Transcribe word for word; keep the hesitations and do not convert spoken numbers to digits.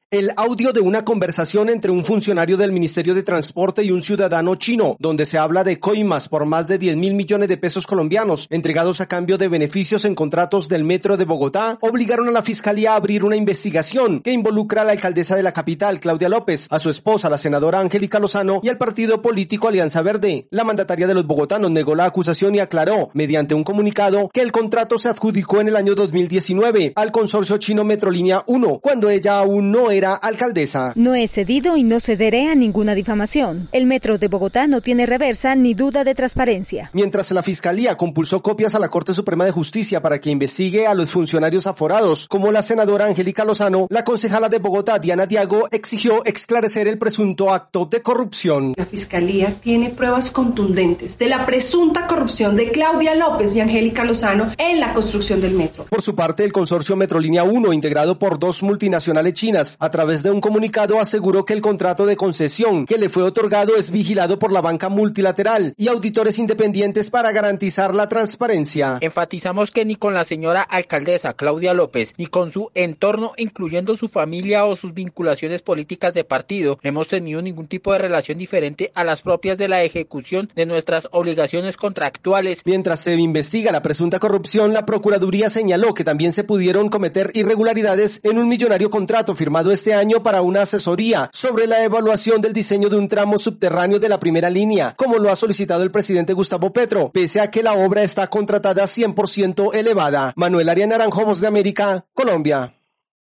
El audio de una conversación entre un funcionario del Ministerio de Transporte y un ciudadano chino, donde se habla de coimas por más de diez mil millones de pesos colombianos, entregados a cambio de beneficios en contratos del Metro de Bogotá, obligaron a la Fiscalía a abrir una investigación que involucra a la alcaldesa de la capital, Claudia López, a su esposa, la senadora Angélica Lozano, y al partido político Alianza Verde. La mandataria de los bogotanos negó la acusación y aclaró, mediante un comunicado, que el contrato se adjudicó en el año dos mil diecinueve al consorcio chino Metrolínea uno, cuando ella aún no era alcaldesa. No he cedido y no cederé a ninguna difamación. El Metro de Bogotá no tiene reversa ni duda de transparencia. Mientras la Fiscalía compulsó copias a la Corte Suprema de Justicia para que investigue a los funcionarios aforados, como la senadora Angélica Lozano, la concejala de Bogotá, Diana Diago, exigió esclarecer el presunto acto de corrupción. La Fiscalía tiene pruebas contundentes de la presunta corrupción de Claudia López y Angélica Lozano en la construcción del metro. Por su parte, el consorcio Metrolínea uno, integrado por dos multinacionales chinas, a través de un comunicado aseguró que el contrato de concesión que le fue otorgado es vigilado por la banca multilateral y auditores independientes para garantizar la transparencia. Enfatizamos que ni con la señora alcaldesa Claudia López ni con su entorno, incluyendo su familia o sus vinculaciones políticas de partido, hemos tenido ningún tipo de relación diferente a las propias de la ejecución de nuestras obligaciones contractuales. Mientras se investiga la presunta corrupción, la Procuraduría señaló que también se pudieron cometer irregularidades en un millonario contrato firmado este año para una asesoría sobre la evaluación del diseño de un tramo subterráneo de la primera línea, como lo ha solicitado el presidente Gustavo Petro, pese a que la obra está contratada cien por ciento elevada. Manuel Arias Naranjo, Voz de América, Colombia.